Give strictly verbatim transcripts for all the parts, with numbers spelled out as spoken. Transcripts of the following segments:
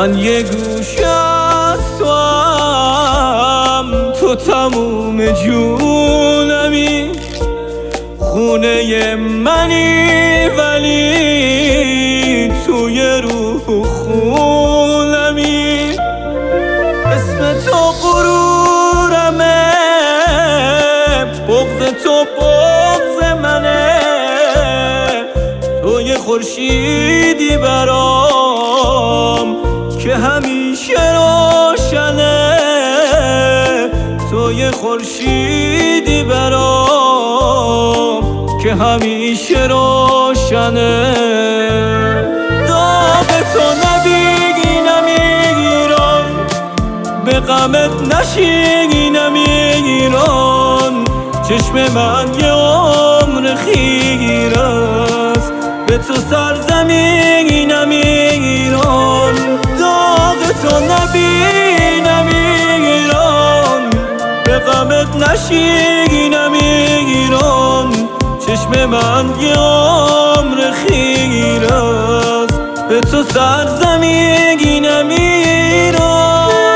من یه گوشه از توام، تو تموم جونمی، خونه منی ولی توی روح خونمی. اسم تو غرورمه، بغض تو بغض منه، تو یه خورشیدی برام که همیشه روشنه، تو یه خورشیدی برام که همیشه روشنه. داغ تو نبینم ایران، به غمت نشینم ایران، چشم من یه عمر خیره است به تو سرزمینم ایران. داغ تو نبینم ایران، به غمت نشینم ایران، چشم من یه عمر خیره است به تو سرزمینم ایران.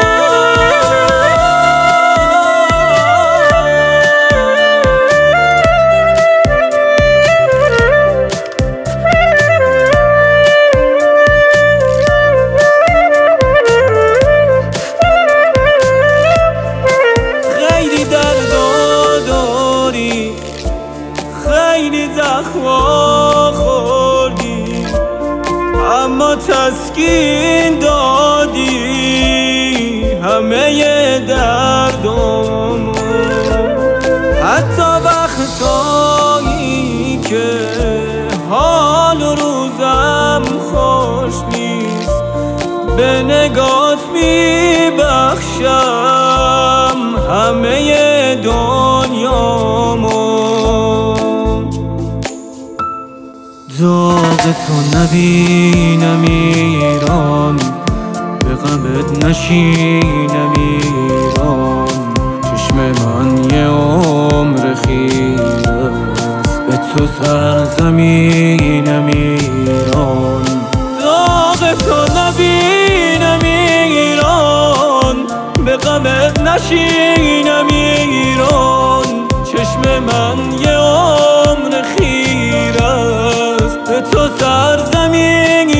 خیلی زخما خوردی اما تسکین دادی همه دردامو، حتی وقتایی که حال و روزم خوش نیست، به نگات میبخشم همه دنیامو. داغ تو نبینم ایران، به غمت نشینم ایران، چشم من یه عمر خیره است به تو سرزمینم ایران. داغ تو نبینم ایران، به غمت نشینم ایران، چشم من یه عمر خیره است به تو سرزمین